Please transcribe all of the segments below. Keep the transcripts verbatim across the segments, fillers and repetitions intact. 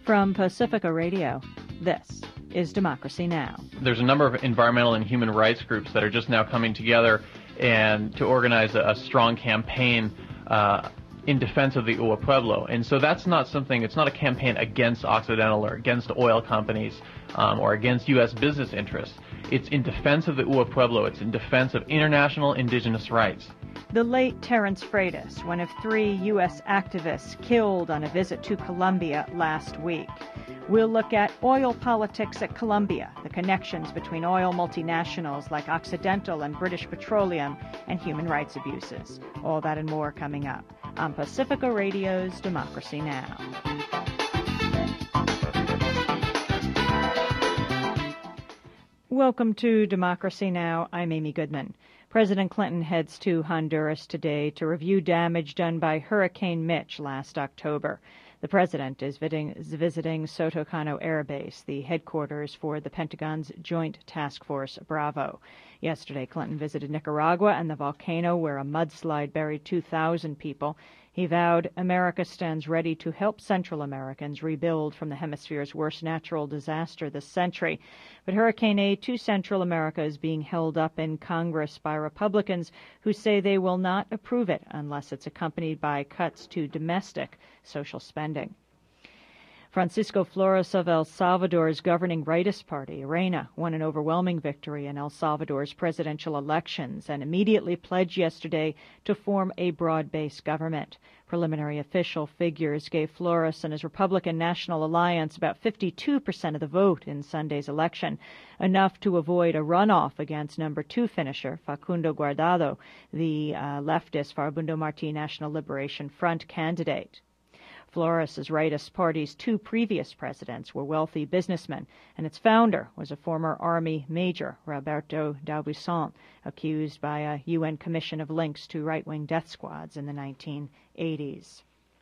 From Pacifica Radio, this is Democracy Now! There's a number of environmental and human rights groups that are just now coming together and to organize a, a strong campaign uh, in defense of the Ua Pueblo. And so that's not something, it's not a campaign against Occidental or against oil companies um, or against U S business interests. It's in defense of the Ua Pueblo. It's in defense of international indigenous rights. The late Terence Freitas, one of three U S activists killed on a visit to Colombia last week. We'll look at oil politics at Colombia, the connections between oil multinationals like Occidental and British Petroleum, and human rights abuses. All that and more coming up on Pacifica Radio's Democracy Now! Welcome to Democracy Now! I'm Amy Goodman. President Clinton heads to Honduras today to review damage done by Hurricane Mitch last October. The president is visiting, is visiting Soto Cano Air Base, the headquarters for the Pentagon's Joint Task Force Bravo. Yesterday, Clinton visited Nicaragua and the volcano where a mudslide buried two thousand people. He vowed America stands ready to help Central Americans rebuild from the hemisphere's worst natural disaster this century. But Hurricane Aid to Central America is being held up in Congress by Republicans who say they will not approve it unless it's accompanied by cuts to domestic social spending. Francisco Flores of El Salvador's governing rightist party, ARENA, won an overwhelming victory in El Salvador's presidential elections and immediately pledged yesterday to form a broad-based government. Preliminary official figures gave Flores and his Republican National Alliance about fifty-two percent of the vote in Sunday's election, enough to avoid a runoff against number two finisher Facundo Guardado, the uh, leftist Farabundo Martí National Liberation Front candidate. Flores' rightist party's two previous presidents were wealthy businessmen, and its founder was a former Army major, Roberto D'Aubuisson, accused by a U N commission of links to right-wing death squads in the nineteen eighties.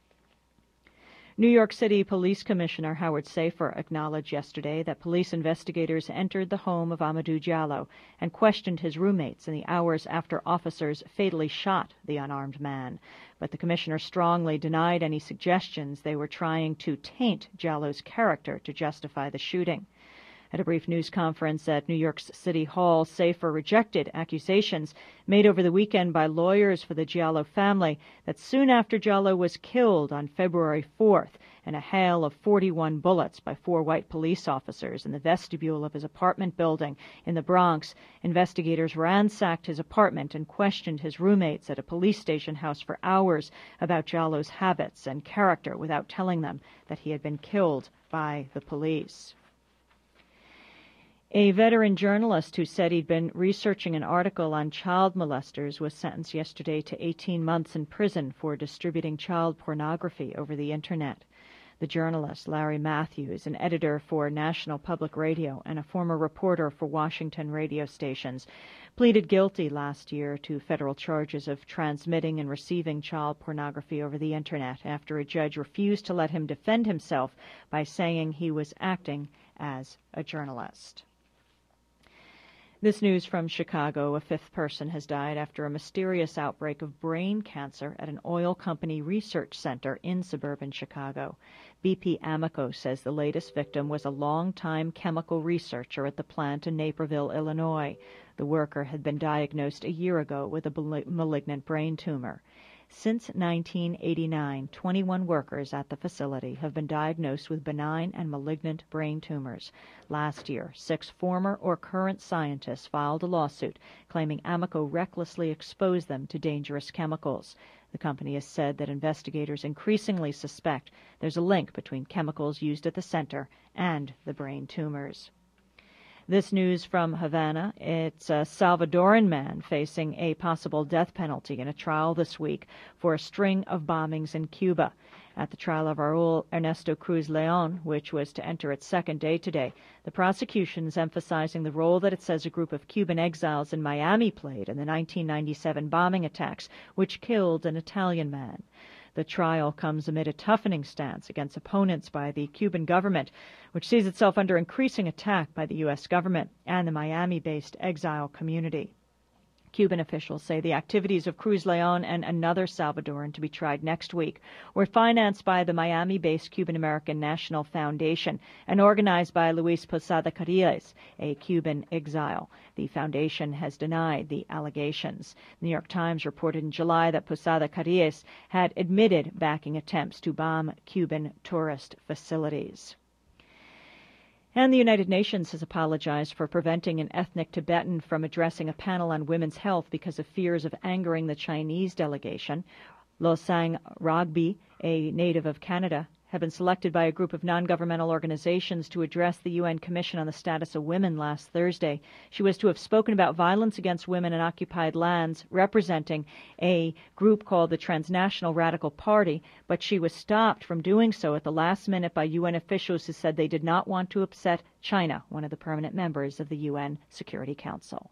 New York City Police Commissioner Howard Safir acknowledged yesterday that police investigators entered the home of Amadou Diallo and questioned his roommates in the hours after officers fatally shot the unarmed man. But the commissioner strongly denied any suggestions they were trying to taint Diallo's character to justify the shooting. At a brief news conference at New York's City Hall, Safir rejected accusations made over the weekend by lawyers for the Diallo family that soon after Diallo was killed on February fourth in a hail of forty-one bullets by four white police officers in the vestibule of his apartment building in the Bronx, investigators ransacked his apartment and questioned his roommates at a police station house for hours about Diallo's habits and character without telling them that he had been killed by the police. A veteran journalist who said he'd been researching an article on child molesters was sentenced yesterday to eighteen months in prison for distributing child pornography over the Internet. The journalist, Larry Matthews, an editor for National Public Radio and a former reporter for Washington radio stations, pleaded guilty last year to federal charges of transmitting and receiving child pornography over the Internet after a judge refused to let him defend himself by saying he was acting as a journalist. This news from Chicago. A fifth person has died after a mysterious outbreak of brain cancer at an oil company research center in suburban Chicago. B P Amoco says the latest victim was a longtime chemical researcher at the plant in Naperville, Illinois. The worker had been diagnosed a year ago with a malignant brain tumor. Since nineteen eighty-nine, twenty-one workers at the facility have been diagnosed with benign and malignant brain tumors. Last year, six former or current scientists filed a lawsuit claiming Amoco recklessly exposed them to dangerous chemicals. The company has said that investigators increasingly suspect there's a link between chemicals used at the center and the brain tumors. This news from Havana. It's a Salvadoran man facing a possible death penalty in a trial this week for a string of bombings in Cuba. At the trial of Raul Ernesto Cruz Leon, which was to enter its second day today, the prosecution is emphasizing the role that it says a group of Cuban exiles in Miami played in the nineteen ninety-seven bombing attacks, which killed an Italian man. The trial comes amid a toughening stance against opponents by the Cuban government, which sees itself under increasing attack by the U S government and the Miami-based exile community. Cuban officials say the activities of Cruz Leon and another Salvadoran to be tried next week were financed by the Miami-based Cuban-American National Foundation and organized by Luis Posada Carillas, a Cuban exile. The foundation has denied the allegations. The New York Times reported in July that Posada Carillas had admitted backing attempts to bomb Cuban tourist facilities. And the United Nations has apologized for preventing an ethnic Tibetan from addressing a panel on women's health because of fears of angering the Chinese delegation. Losang Ragbi, a native of Canada, had been selected by a group of non-governmental organizations to address the U N Commission on the Status of Women last Thursday. She was to have spoken about violence against women in occupied lands, representing a group called the Transnational Radical Party, but she was stopped from doing so at the last minute by U N officials who said they did not want to upset China, one of the permanent members of the U N Security Council.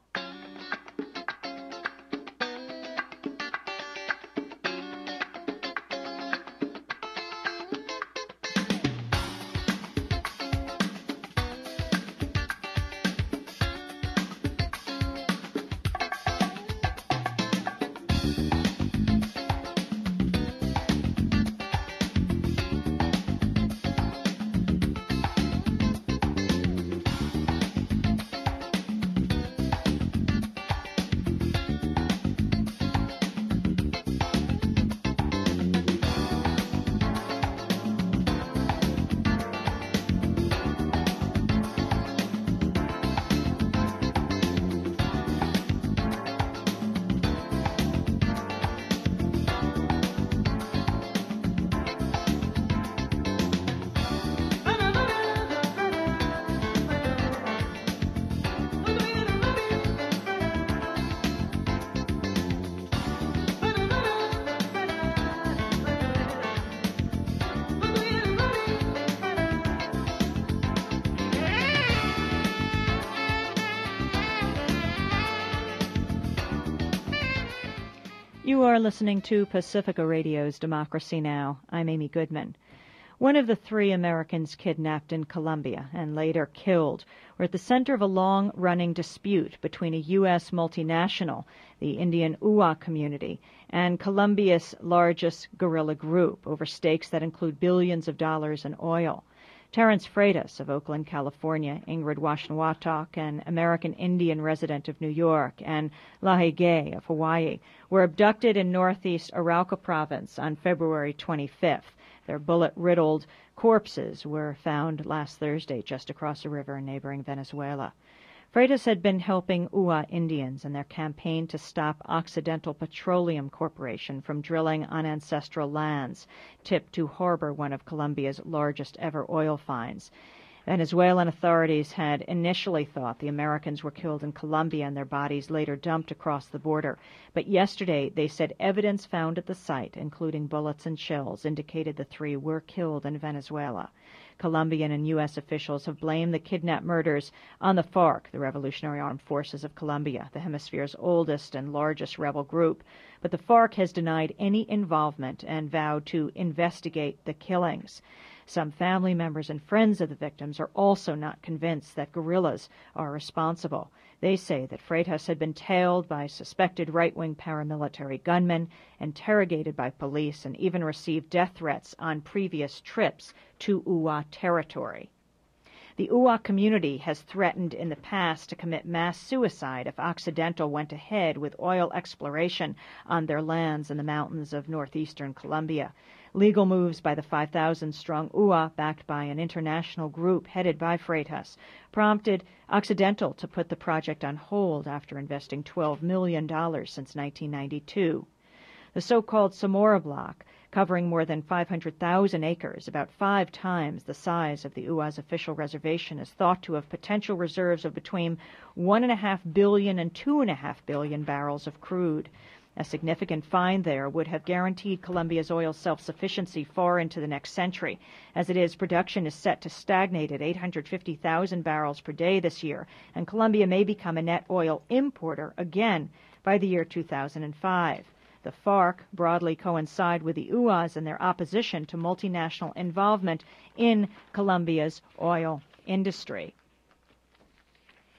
You are listening to Pacifica Radio's Democracy Now! I'm Amy Goodman. One of the three Americans kidnapped in Colombia and later killed were at the center of a long-running dispute between a U S multinational, the Indian U A community, and Colombia's largest guerrilla group over stakes that include billions of dollars in oil. Terrence Freitas of Oakland, California, Ingrid Washnawatok, an American Indian resident of New York, and Lahi Gay of Hawaii, were abducted in northeast Arauca province on February twenty-fifth. Their bullet-riddled corpses were found last Thursday just across the river in neighboring Venezuela. Freitas had been helping U A Indians in their campaign to stop Occidental Petroleum Corporation from drilling on ancestral lands, tipped to harbor one of Colombia's largest ever oil finds. Venezuelan authorities had initially thought the Americans were killed in Colombia and their bodies later dumped across the border. But yesterday they said evidence found at the site, including bullets and shells, indicated the three were killed in Venezuela. Colombian and U S officials have blamed the kidnap murders on the FARC, the Revolutionary Armed Forces of Colombia, the hemisphere's oldest and largest rebel group. But the FARC has denied any involvement and vowed to investigate the killings. Some family members and friends of the victims are also not convinced that guerrillas are responsible. They say that Freitas had been tailed by suspected right-wing paramilitary gunmen, interrogated by police, and even received death threats on previous trips to U A territory. The U A community has threatened in the past to commit mass suicide if Occidental went ahead with oil exploration on their lands in the mountains of northeastern Colombia. Legal moves by the five thousand strong U A, backed by an international group headed by Freitas, prompted Occidental to put the project on hold after investing twelve million dollars since nineteen ninety-two. The so-called Samora Block, covering more than five hundred thousand acres, about five times the size of the U A's official reservation, is thought to have potential reserves of between one point five billion and two point five billion barrels of crude. A significant find there would have guaranteed Colombia's oil self-sufficiency far into the next century. As it is, production is set to stagnate at eight hundred fifty thousand barrels per day this year, and Colombia may become a net oil importer again by the year two thousand five. The FARC broadly coincide with the U As in their opposition to multinational involvement in Colombia's oil industry.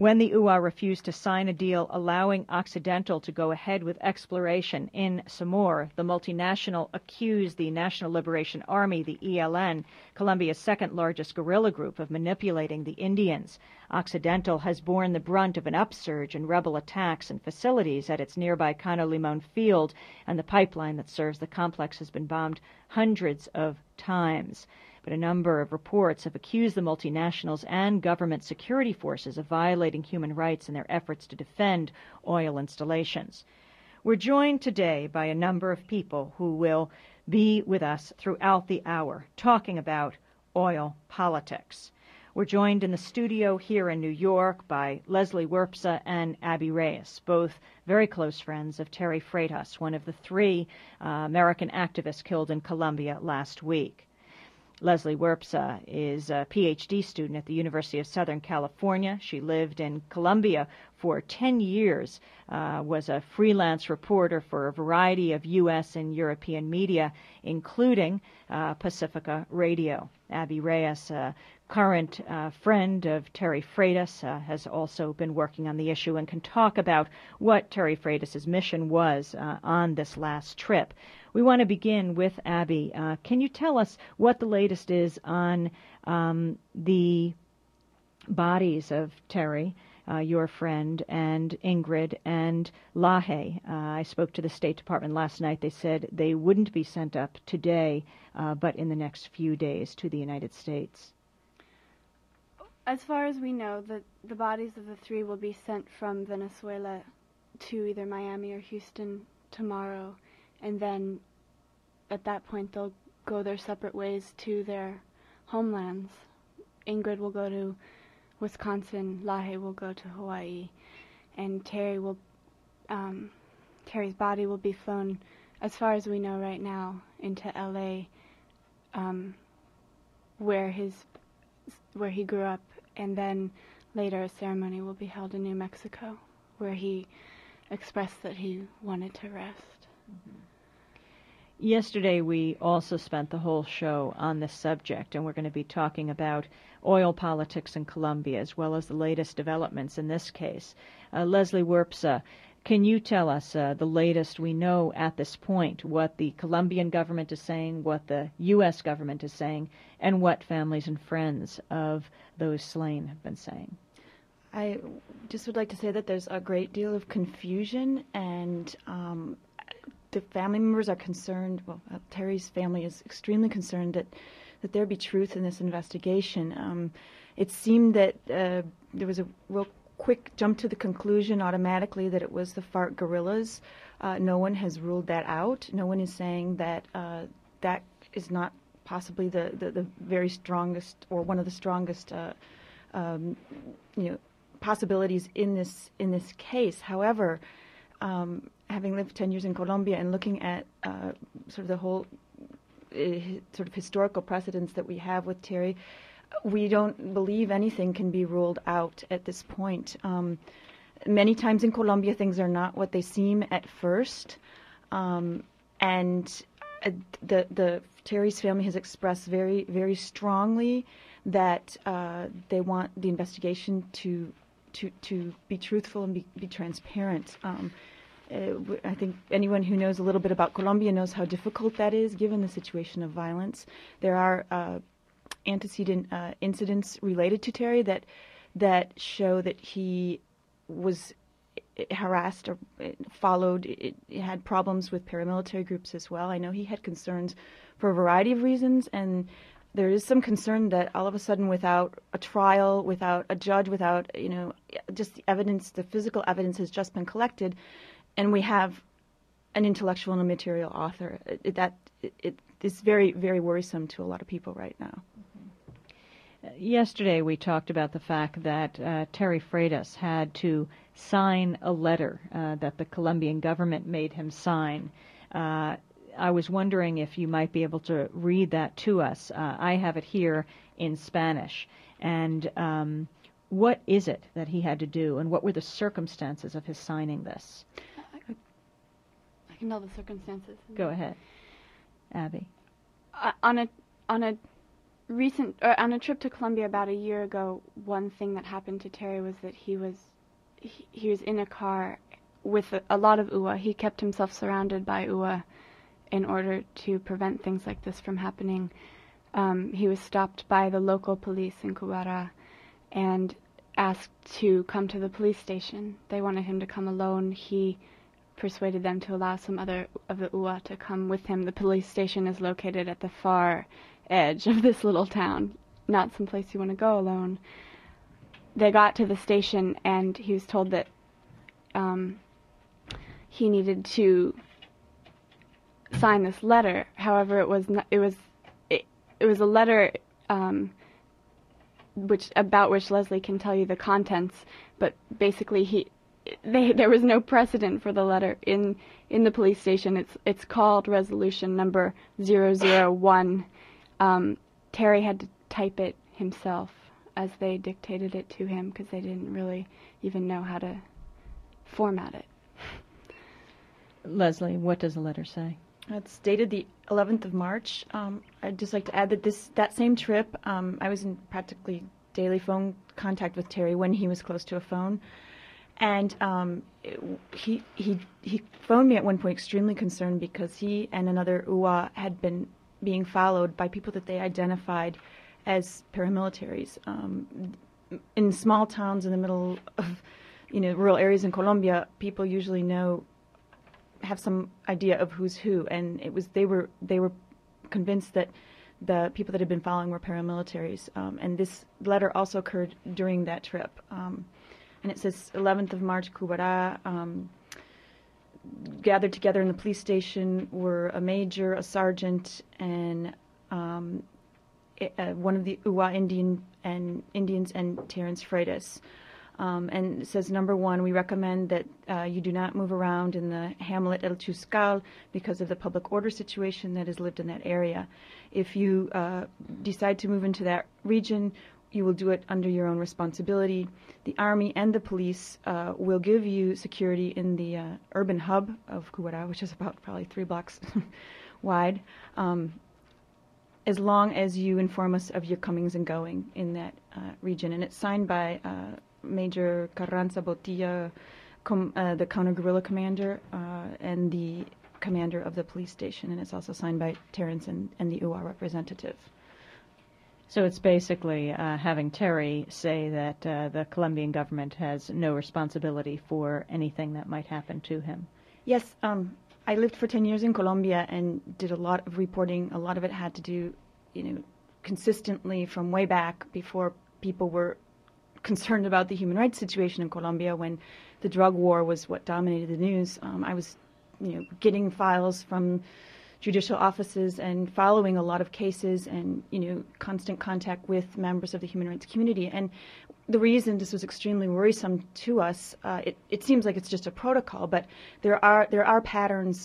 when the U A refused to sign a deal allowing Occidental to go ahead with exploration in Samor, the multinational accused the National Liberation Army, the E L N, Colombia's second largest guerrilla group, of manipulating the Indians. Occidental has borne the brunt of an upsurge in rebel attacks and facilities at its nearby Cano Limon field, and the pipeline that serves the complex has been bombed hundreds of times. But a number of reports have accused the multinationals and government security forces of violating human rights in their efforts to defend oil installations. We're joined today by a number of people who will be with us throughout the hour talking about oil politics. We're joined in the studio here in New York by Leslie Werpsa and Abby Reyes, both very close friends of Terry Freitas, one of the three uh, American activists killed in Colombia last week. Leslie Werpsa is a P H D student at the University of Southern California. She lived in Colombia for ten years, uh, was a freelance reporter for a variety of U S and European media, including uh, Pacifica Radio. Abby Reyes, a current uh, friend of Terry Freitas, uh, has also been working on the issue and can talk about what Terry Freitas' mission was uh, on this last trip. We want to begin with Abby. Uh, can you tell us what the latest is on um, the bodies of Terry, uh, your friend, and Ingrid and Lahe? Uh, I spoke to the State Department last night. They said they wouldn't be sent up today, uh, but in the next few days to the United States. As far as we know, the, the bodies of the three will be sent from Venezuela to either Miami or Houston tomorrow. And then at that point they'll go their separate ways to their homelands. Ingrid will go to Wisconsin, Lahe will go to Hawaii, and Terry will, um, Terry's body will be flown, as far as we know right now, into L A, um, where his, where he grew up, and then later a ceremony will be held in New Mexico, where he expressed that he wanted to rest. Mm-hmm. Yesterday, we also spent the whole show on this subject, and we're going to be talking about oil politics in Colombia, as well as the latest developments in this case. Uh, Leslie Werpsa, can you tell us uh, the latest we know at this point, what the Colombian government is saying, what the U S government is saying, and what families and friends of those slain have been saying? I just would like to say that there's a great deal of confusion, and um, the family members are concerned, well, uh, Terry's family is extremely concerned that, that there be truth in this investigation. Um, it seemed that uh, there was a real quick jump to the conclusion automatically that it was the FARC guerrillas. Uh, no one has ruled that out. No one is saying that uh, that is not possibly the, the, the very strongest or one of the strongest uh, um, you know, possibilities in this in this case. However, um, having lived ten years in Colombia and looking at uh, sort of the whole uh, sort of historical precedents that we have with Terry, we don't believe anything can be ruled out at this point. Um, many times in Colombia, things are not what they seem at first, um, and uh, the the Terry's family has expressed very very strongly that uh, they want the investigation to to to be truthful and be, be transparent. Um, Uh, I think anyone who knows a little bit about Colombia knows how difficult that is, given the situation of violence. There are uh, antecedent uh, incidents related to Terry that that show that he was harassed or followed. It, it had problems with paramilitary groups as well. I know he had concerns for a variety of reasons, and there is some concern that all of a sudden, without a trial, without a judge, without you know just the evidence, the physical evidence has just been collected, and we have an intellectual and a material author. It, that it, it is very, very worrisome to a lot of people right now. Mm-hmm. Uh, yesterday, we talked about the fact that uh, Terry Freitas had to sign a letter uh, that the Colombian government made him sign. Uh, I was wondering if you might be able to read that to us. Uh, I have it here in Spanish. And um, what is it that he had to do, and what were the circumstances of his signing this? I can tell the circumstances. Go ahead, Abby. Uh, on a on a recent, or on a trip to Colombia about a year ago, one thing that happened to Terry was that he was he, he was in a car with a, a lot of U A. He kept himself surrounded by U A in order to prevent things like this from happening. Um, he was stopped by the local police in Cubara and asked to come to the police station. They wanted him to come alone. He persuaded them to allow some other of the U A to come with him. The police station is located at the far edge of this little town, not someplace you want to go alone. They got to the station, and he was told that um, he needed to sign this letter. However, it was not, it was it, it was a letter um, which about which Leslie can tell you the contents, but basically he they there was no precedent for the letter in in the police station. It's it's called resolution number zero zero one. Um, Terry had to type it himself as they dictated it to him because they didn't really even know how to format it. Leslie, what does the letter say? It's dated the eleventh of March. Um, I'd just like to add that this that same trip, um, I was in practically daily phone contact with Terry when he was close to a phone, and um, it, he he he phoned me at one point extremely concerned because he and another U A had been being followed by people that they identified as paramilitaries. Um, in small towns in the middle of, you know, rural areas in Colombia, people usually know, have some idea of who's who, and it was they were they were convinced that the people that had been following were paramilitaries. Um, and this letter also occurred during that trip. Um, and it says eleventh of March, Cubara. Um, gathered together in the police station were a major, a sergeant, and um, it, uh, one of the U A Indian and Indians and Terence Freitas. Um, and it says, number one, we recommend that uh, you do not move around in the hamlet El Chuscal because of the public order situation that is lived in that area. If you uh, decide to move into that region, you will do it under your own responsibility. The Army and the police uh, will give you security in the uh, urban hub of Cubara, which is about probably three blocks wide, um, as long as you inform us of your comings and going in that uh, region. And it's signed by uh, Major Carranza Botilla, com- uh, the counter-guerrilla commander, uh, and the commander of the police station. And it's also signed by Terence and, and the U A representative. So it's basically uh, having Terry say that uh, the Colombian government has no responsibility for anything that might happen to him. Yes, um, I lived for ten years in Colombia and did a lot of reporting. A lot of it had to do, you know, consistently from way back before people were concerned about the human rights situation in Colombia, when the drug war was what dominated the news. Um, I was, you know, getting files from judicial offices and following a lot of cases and, you know, constant contact with members of the human rights community. And the reason this was extremely worrisome to us, uh, it, it seems like it's just a protocol, but there are there are patterns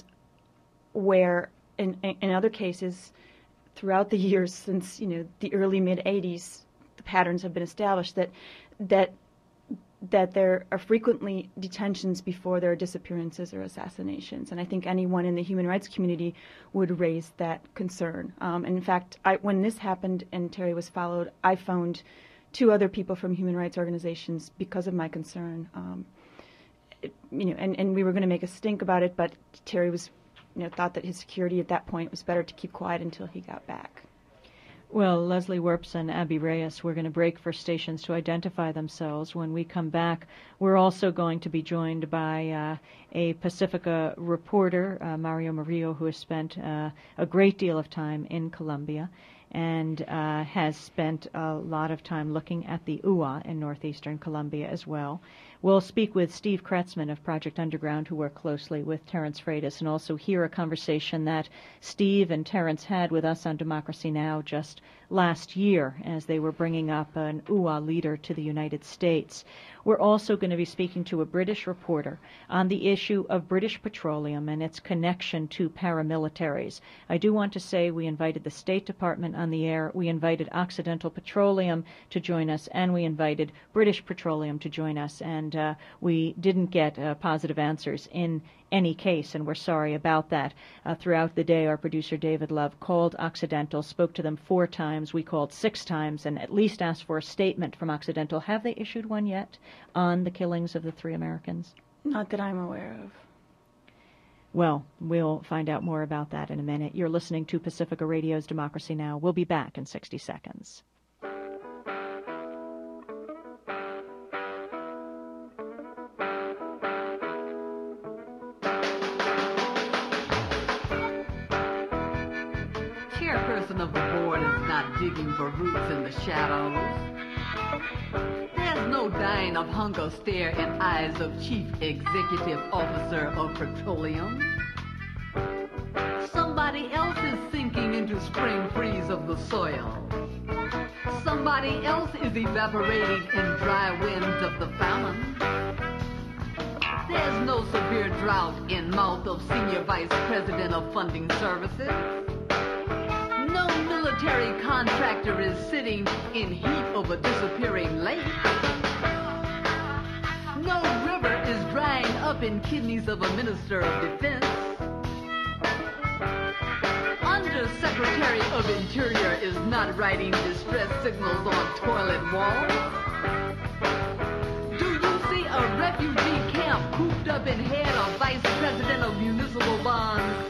where in, in other cases throughout the years since, you know, the early mid eighties, the patterns have been established that that that there are frequently detentions before there are disappearances or assassinations. And I think anyone in the human rights community would raise that concern. Um, and in fact, I, when this happened and Terry was followed, I phoned two other people from human rights organizations because of my concern. Um, it, you know, and, and we were going to make a stink about it, but Terry was, you know, thought that his security at that point was better to keep quiet until he got back. Well, Leslie Werps and Abby Reyes, we're going to break for stations to identify themselves. When we come back, we're also going to be joined by uh, a Pacifica reporter, uh, Mario Murillo, who has spent uh, a great deal of time in Colombia and uh, has spent a lot of time looking at the U A in northeastern Colombia as well. We'll speak with Steve Kretzman of Project Underground, who worked closely with Terence Freitas, and also hear a conversation that Steve and Terence had with us on Democracy Now! Just last year as they were bringing up an U A leader to the United States. We're also going to be speaking to a British reporter on the issue of British petroleum and its connection to paramilitaries. I do want to say we invited the State Department on the air, we invited Occidental Petroleum to join us, and we invited British Petroleum to join us. And and uh, we didn't get uh, positive answers in any case, and we're sorry about that. Uh, throughout the day, our producer David Love called Occidental, spoke to them four times. We called six times and at least asked for a statement from Occidental. Have they issued one yet on the killings of the three Americans? Not that I'm aware of. Well, we'll find out more about that in a minute. You're listening to Pacifica Radio's Democracy Now! We'll be back in sixty seconds. Chairperson of the board is not digging for roots in the shadows. There's no dying of hunger stare in eyes of Chief Executive Officer of Petroleum. Somebody else is sinking into spring freeze of the soil. Somebody else is evaporating in dry winds of the famine. There's no severe drought in mouth of Senior Vice President of Funding Services. No military contractor is sitting in heat of a disappearing lake. No river is drying up in kidneys of a Minister of Defense. Undersecretary of Interior is not writing distress signals on toilet walls. Do you see a refugee camp cooped up in head of Vice President of Municipal Bonds?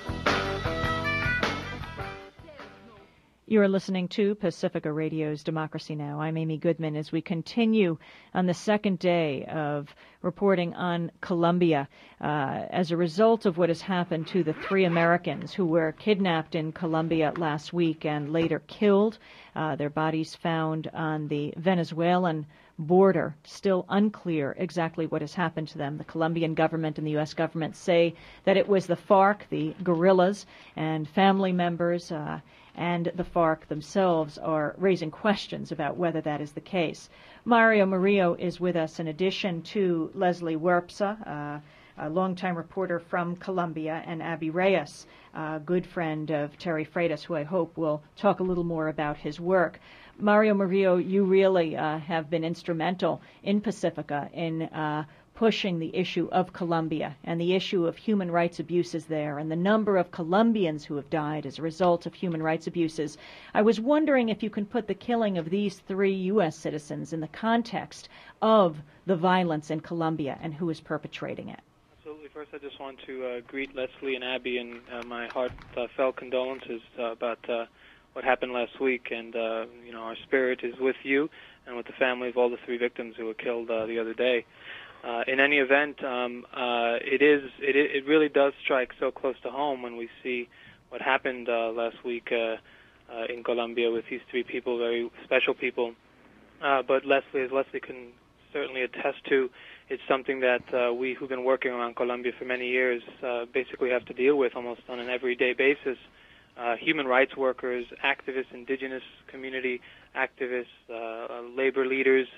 You're listening to Pacifica Radio's Democracy Now! I'm Amy Goodman as we continue on the second day of reporting on Colombia uh, as a result of what has happened to the three Americans who were kidnapped in Colombia last week and later killed. Uh, their bodies found on the Venezuelan border. Still unclear exactly what has happened to them. The Colombian government and the U S government say that it was the FARC, the guerrillas, and family members uh, and the FARC themselves are raising questions about whether that is the case. Mario Murillo is with us in addition to Leslie Werpsa, uh, a longtime reporter from Colombia, and Abby Reyes, a good friend of Terry Freitas, who I hope will talk a little more about his work. Mario Murillo, you really uh, have been instrumental in Pacifica in uh, pushing the issue of Colombia and the issue of human rights abuses there and the number of Colombians who have died as a result of human rights abuses. I was wondering if you can put the killing of these three U S citizens in the context of the violence in Colombia and who is perpetrating it. Absolutely. First, I just want to uh, greet Leslie and Abby and uh, my heartfelt condolences uh, about uh, what happened last week. And, uh, you know, our spirit is with you and with the family of all the three victims who were killed uh, the other day. Uh, in any event, um, uh, it is it, it really does strike so close to home when we see what happened uh, last week uh, uh, in Colombia with these three people, very special people. Uh, but Leslie, as Leslie can certainly attest to, it's something that uh, we who've been working around Colombia for many years uh, basically have to deal with almost on an everyday basis. Uh, human rights workers, activists, indigenous community activists, uh, uh, labor leaders,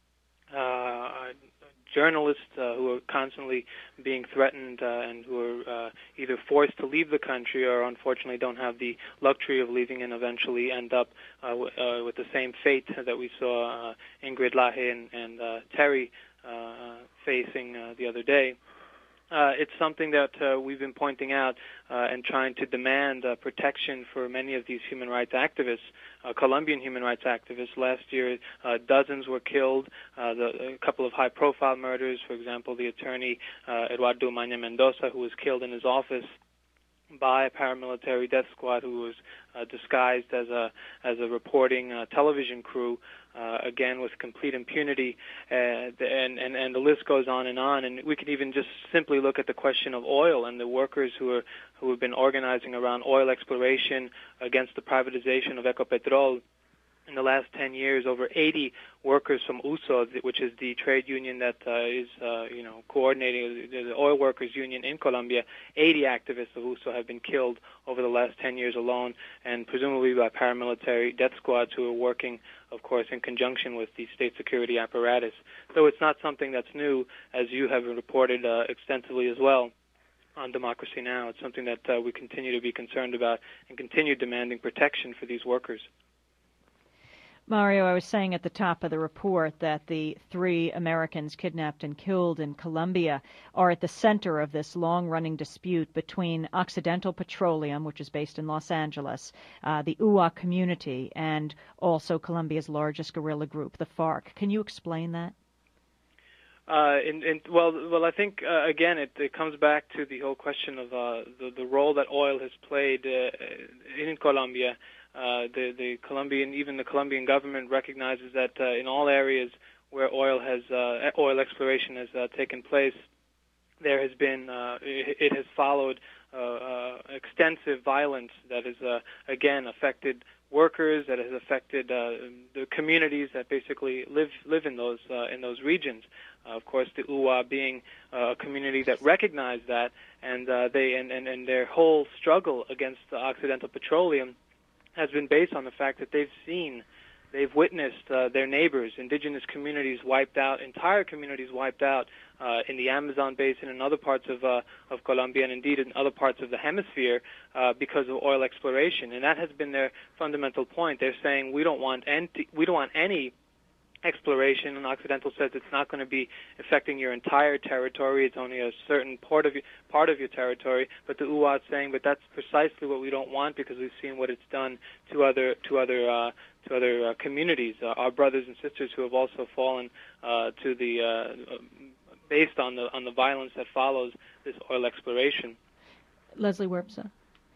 uh, journalists uh, who are constantly being threatened uh, and who are uh, either forced to leave the country or unfortunately don't have the luxury of leaving and eventually end up uh, w- uh, with the same fate that we saw uh, Ingrid Laje and, and uh, Terry uh, facing uh, the other day. Uh, it's something that uh, we've been pointing out uh, and trying to demand uh, protection for many of these human rights activists, uh, Colombian human rights activists. Last year, uh, dozens were killed, uh, the, a couple of high-profile murders, for example, the attorney uh, Eduardo Maña Mendoza, who was killed in his office by a paramilitary death squad who was uh, disguised as a as a reporting uh, television crew, uh, again with complete impunity, uh, and, and and the list goes on and on. And we could even just simply look at the question of oil and the workers who are who have been organizing around oil exploration against the privatization of Ecopetrol. In the last ten years, over eighty workers from U S O, which is the trade union that uh, is, uh, you know, coordinating the oil workers union in Colombia, eighty activists of U S O have been killed over the last ten years alone, and presumably by paramilitary death squads who are working, of course, in conjunction with the state security apparatus. So it's not something that's new, as you have reported uh, extensively as well on Democracy Now! It's something that uh, we continue to be concerned about and continue demanding protection for these workers. Mario, I was saying at the top of the report that the three Americans kidnapped and killed in Colombia are at the center of this long-running dispute between Occidental Petroleum, which is based in Los Angeles, uh, the U A community, and also Colombia's largest guerrilla group, the FARC. Can you explain that? Uh, in, in, well, well, I think uh, again it, it comes back to the whole question of uh, the, the role that oil has played uh, in Colombia. Uh, the, the Colombian, even the Colombian government recognizes that uh, in all areas where oil has uh, oil exploration has uh, taken place, there has been uh, it, it has followed uh, uh, extensive violence that has uh, again affected workers, that has affected uh, the communities that basically live live in those uh, in those regions. Uh, of course, the U A being uh, a community that recognized that, and uh, they and, and, and their whole struggle against the Occidental Petroleum has been based on the fact that they've seen, they've witnessed uh, their neighbors, indigenous communities wiped out, entire communities wiped out uh, in the Amazon basin and other parts of uh, of Colombia, and indeed in other parts of the hemisphere uh, because of oil exploration. And that has been their fundamental point. They're saying we don't want any, we don't want any exploration, and Occidental says it's not going to be affecting your entire territory. It's only a certain part of your, part of your territory. But the U A is saying, but that's precisely what we don't want because we've seen what it's done to other to other uh, to other uh, communities, uh, our brothers and sisters who have also fallen uh, to the uh, based on the on the violence that follows this oil exploration. Leslie Wurpsa.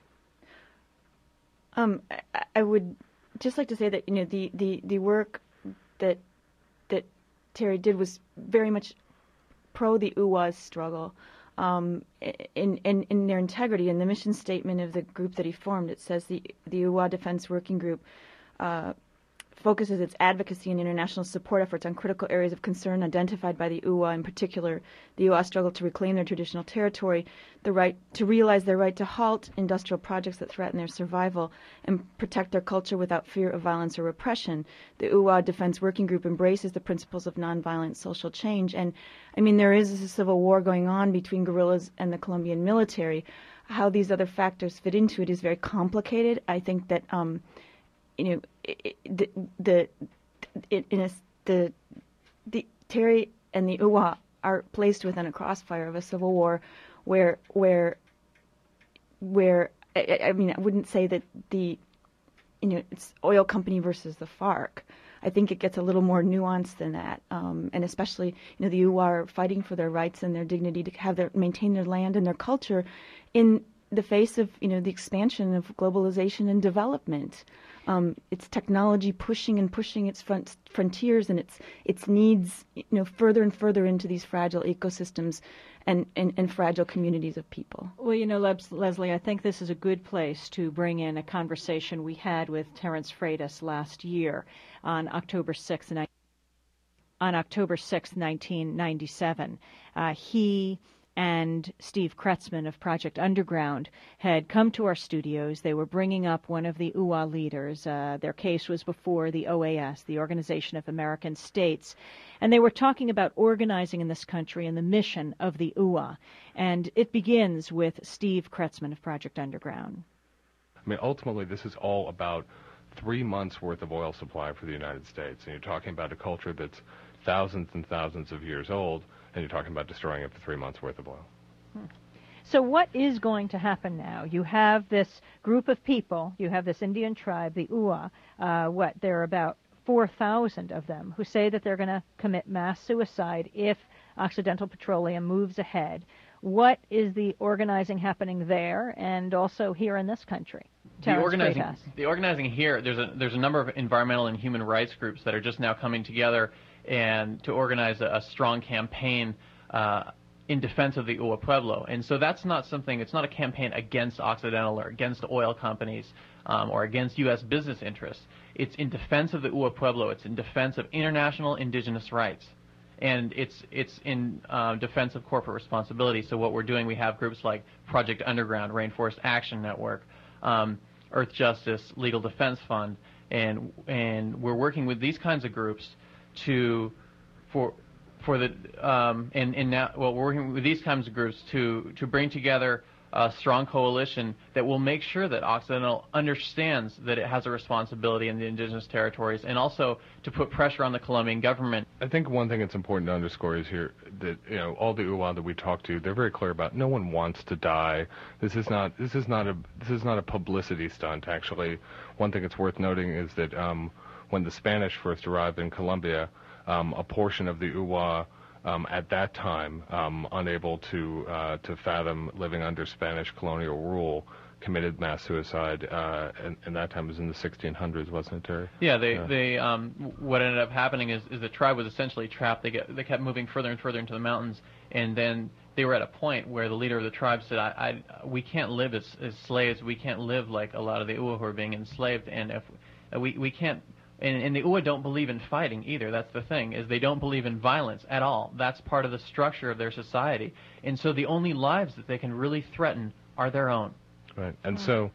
Um, I, I would just like to say that you know the the, the work that that Terry did was very much pro the U A's struggle um, in, in in their integrity. In the mission statement of the group that he formed, it says the the U A Defense Working Group uh, focuses its advocacy and international support efforts on critical areas of concern identified by the U A, in particular the U A struggle to reclaim their traditional territory, the right to realize their right to halt industrial projects that threaten their survival, and protect their culture without fear of violence or repression. The U A Defense Working Group embraces the principles of nonviolent social change. And, I mean, there is a civil war going on between guerrillas and the Colombian military. How these other factors fit into it is very complicated. I think that um, you know, it, the the it, in a, the the Terry and the U A are placed within a crossfire of a civil war, where where where I, I mean I wouldn't say that the you know it's oil company versus the FARC. I think it gets a little more nuanced than that, um, and especially you know the U A are fighting for their rights and their dignity to have their maintain their land and their culture in the face of you know the expansion of globalization and development. Um, it's technology pushing and pushing its front, frontiers and its its needs, you know, further and further into these fragile ecosystems and, and, and fragile communities of people. Well, you know, Les- Leslie, I think this is a good place to bring in a conversation we had with Terence Freitas last year on October sixth, on October sixth, nineteen ninety-seven. Uh, he and Steve Kretzmann of Project Underground had come to our studios. They were bringing up one of the U A leaders. Uh, their case was before the O A S, the Organization of American States. And they were talking about organizing in this country and the mission of the U A. And it begins with Steve Kretzmann of Project Underground. I mean, ultimately, this is all about three months' worth of oil supply for the United States. And you're talking about a culture that's thousands and thousands of years old, and you're talking about destroying it for three months' worth of oil. Hmm. So what is going to happen now? You have this group of people, you have this Indian tribe, the U A, uh, what, there are about four thousand of them who say that they're going to commit mass suicide if Occidental Petroleum moves ahead. What is the organizing happening there and also here in this country? The organizing, the organizing here, there's a, there's a number of environmental and human rights groups that are just now coming together and to organize a, a strong campaign uh, in defense of the U A Pueblo. And so that's not something, it's not a campaign against Occidental or against oil companies um, or against U S business interests. It's in defense of the U A Pueblo. It's in defense of international indigenous rights. And it's it's in uh, defense of corporate responsibility. So what we're doing, we have groups like Project Underground, Rainforest Action Network, um, Earth Justice, Legal Defense Fund, and and we're working with these kinds of groups to for for the um, and and now well we're working with these kinds of groups to to bring together a strong coalition that will make sure that Occidental understands that it has a responsibility in the indigenous territories, and also to put pressure on the Colombian government. I think one thing that's important to underscore is here that, you know, all the U A that we talk to, they're very clear about no one wants to die. This is not this is not a this is not a publicity stunt. Actually, one thing that's worth noting is that um, when the Spanish first arrived in Colombia, um, a portion of the U A Um, at that time, um, unable to uh, to fathom living under Spanish colonial rule, committed mass suicide, uh, and, and that time was in the sixteen hundreds, wasn't it, Terry? Yeah, they yeah. they um, what ended up happening is, is the tribe was essentially trapped. They get they kept moving further and further into the mountains, and then they were at a point where the leader of the tribe said, I, I we can't live as, as slaves. We can't live like a lot of the U A who are being enslaved, and if we we can't. And, and the U A don't believe in fighting either. That's the thing, is they don't believe in violence at all. That's part of the structure of their society. And so the only lives that they can really threaten are their own. Right. And so,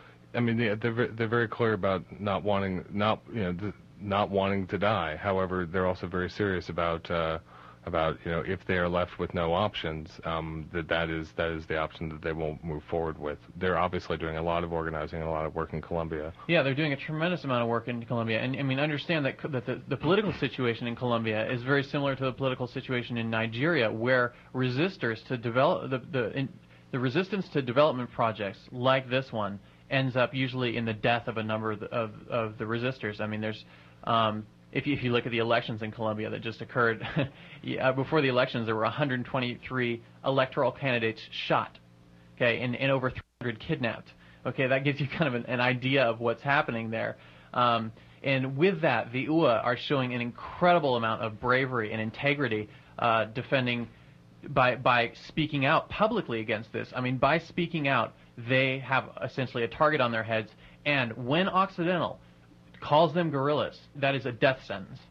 I mean, they're they're very clear about not wanting not you know not wanting to die. However, they're also very serious about uh, about you know if they are left with no options, um, that that is that is the option that they won't move forward with. They're obviously doing a lot of organizing and a lot of work in Colombia. Yeah, they're doing a tremendous amount of work in Colombia, and I mean, understand that that the, the political situation in Colombia is very similar to the political situation in Nigeria, where resistors to develop the the in, the resistance to development projects like this one ends up usually in the death of a number of the, of, of the resistors. I mean, there's um, If you, if you look at the elections in Colombia that just occurred, yeah, before the elections there were one hundred twenty-three electoral candidates shot, okay, and, and over three hundred kidnapped. Okay, that gives you kind of an, an idea of what's happening there. Um, and with that, the U A are showing an incredible amount of bravery and integrity, uh, defending by by speaking out publicly against this. I mean, by speaking out, they have essentially a target on their heads, and when Occidental calls them guerrillas, that is a death sentence.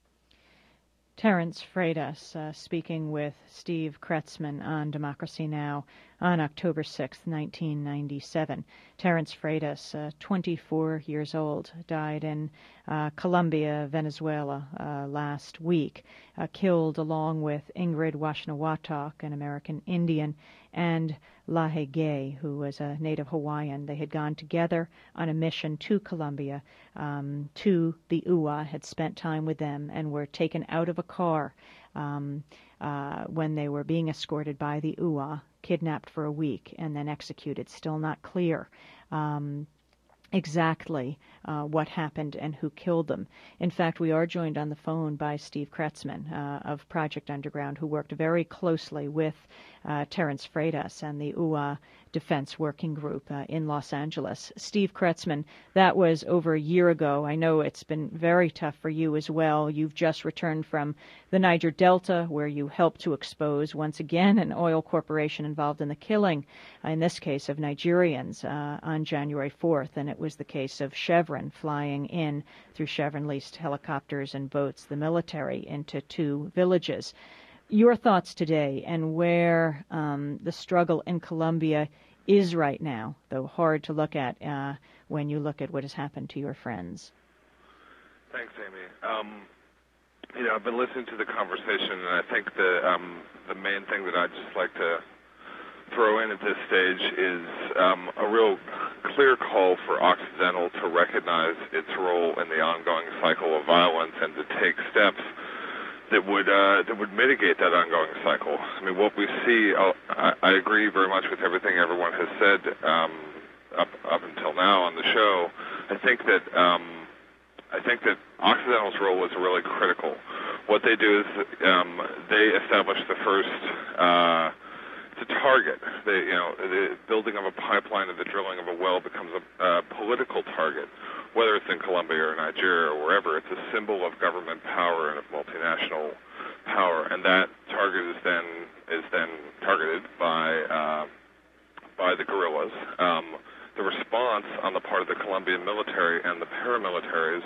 Terence Freitas uh, speaking with Steve Kretzmann on Democracy Now! On October sixth, nineteen ninety-seven. Terence Freitas, uh, twenty-four years old, died in uh, Colombia, Venezuela uh, last week, uh, killed along with Ingrid Washnawatok, an American Indian, and Lahe Gay, who was a native Hawaiian. They had gone together on a mission to Colombia, um, to the U A, had spent time with them, and were taken out of a car um, uh, when they were being escorted by the U A, kidnapped for a week, and then executed. Still not clear um, exactly uh, what happened and who killed them. In fact, we are joined on the phone by Steve Kretzmann uh, of Project Underground, who worked very closely with uh, Terence Freitas and the U A Defense Working Group uh, in Los Angeles. Steve Kretzmann, that was over a year ago. I know it's been very tough for you as well. You've just returned from the Niger Delta, where you helped to expose, once again, an oil corporation involved in the killing, uh, in this case, of Nigerians uh, on January fourth, and it was the case of Chevron flying in through Chevron-leased helicopters and boats, the military, into two villages. Your thoughts today and where um, the struggle in Colombia is right now, though hard to look at uh, when you look at what has happened to your friends. Thanks, Amy. Um, you know, I've been listening to the conversation, and I think the um, the main thing that I'd just like to throw in at this stage is um, a real clear call for Occidental to recognize its role in the ongoing cycle of violence and to take steps that would uh, that would mitigate that ongoing cycle. I mean, what we see, I'll, I, I agree very much with everything everyone has said um, up up until now on the show. I think that um, I think that Occidental's role is really critical. What they do is um, they establish the first uh, to target. They, you know, the building of a pipeline or the drilling of a well becomes a uh, political target. Whether it's in Colombia or Nigeria or wherever, it's a symbol of government power and of multinational power, and that target is then is then targeted by uh, by the guerrillas. Um, the response on the part of the Colombian military and the paramilitaries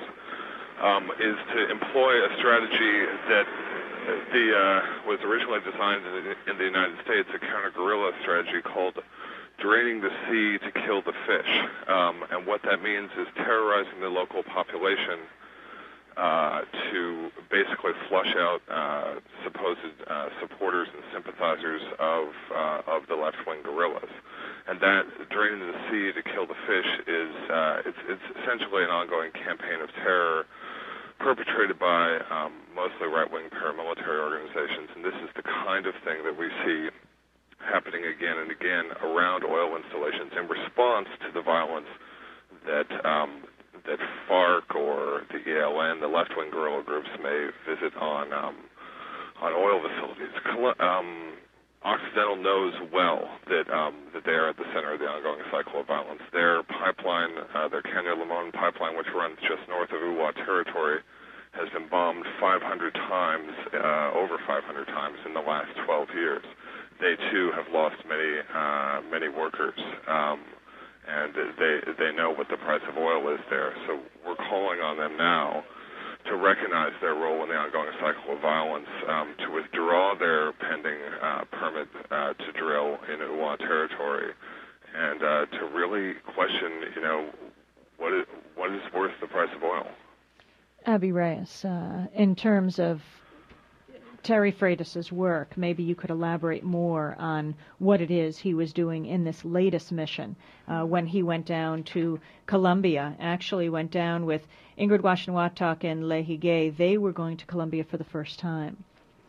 um, is to employ a strategy that the uh, was originally designed in the, in the United States, a counter-guerrilla strategy called draining the sea to kill the fish. Um, and what that means is terrorizing the local population uh, to basically flush out uh, supposed uh, supporters and sympathizers of uh, of the left-wing guerrillas. And that draining the sea to kill the fish is uh, it's, it's essentially an ongoing campaign of terror perpetrated by um, mostly right-wing paramilitary organizations, and this is the kind of thing that we see happening again and again around oil installations in response to the violence that um, that FARC or the E L N, the left-wing guerrilla groups, may visit on um, on oil facilities. Um, Occidental knows well that um, that they are at the center of the ongoing cycle of violence. Their pipeline, uh, their Kenya-Limon pipeline, which runs just north of Uwa territory, has been bombed five hundred times, uh, over five hundred times in the last twelve years. They too have lost many uh, many workers, um, and they they know what the price of oil is there. So we're calling on them now to recognize their role in the ongoing cycle of violence, um, to withdraw their pending uh, permit uh, to drill in Uwa territory, and uh, to really question, you know, what is, what is worth the price of oil. Abby Reyes, uh, in terms of Terry Freitas's work, maybe you could elaborate more on what it is he was doing in this latest mission. Uh, when he went down to Colombia, actually went down with Ingrid Washenwatok and Lehi Gay. They were going to Colombia for the first time.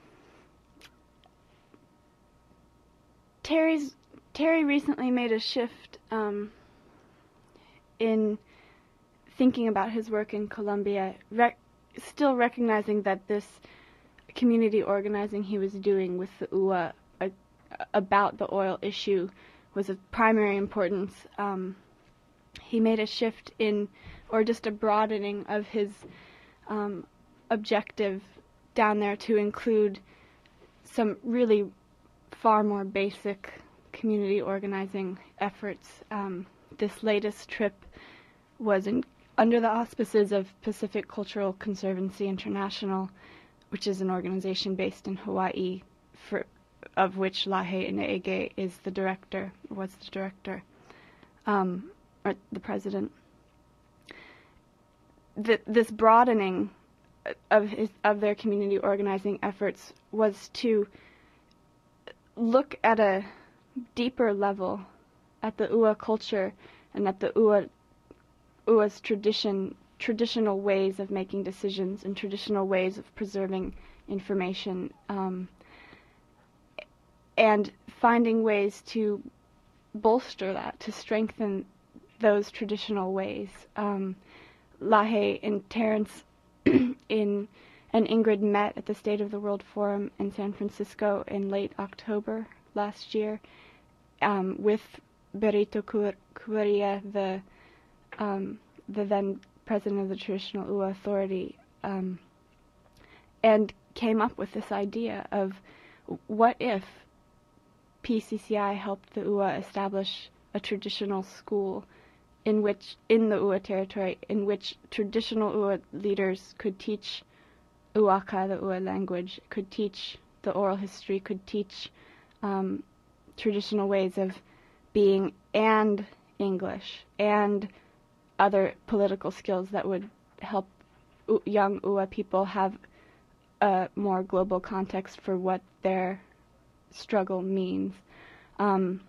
Terry's Terry recently made a shift um, in thinking about his work in Colombia, rec- still recognizing that this community organizing he was doing with the U A uh, about the oil issue was of primary importance. Um, he made a shift in, or just a broadening of his um, objective down there to include some really far more basic community organizing efforts. Um, this latest trip was in, under the auspices of Pacific Cultural Conservancy International, which is an organization based in Hawaii, for, of which Lahe Inege is the director, was the director, um, or the president. The, this broadening of his, of their community organizing efforts was to look at a deeper level at the U A culture and at the U A, U A's tradition, traditional ways of making decisions and traditional ways of preserving information, um, and finding ways to bolster that, to strengthen those traditional ways. Um, Lahe and Terrence in and Ingrid met at the State of the World Forum in San Francisco in late October last year um, with Berito Curia, the um, the then president of the Traditional U A Authority, um, and came up with this idea of what if P C C I helped the U A establish a traditional school in which, in the U A territory, in which traditional U A leaders could teach Uaka, the U A language, could teach the oral history, could teach um, traditional ways of being and English and other political skills that would help u- young U A people have a more global context for what their struggle means. Um,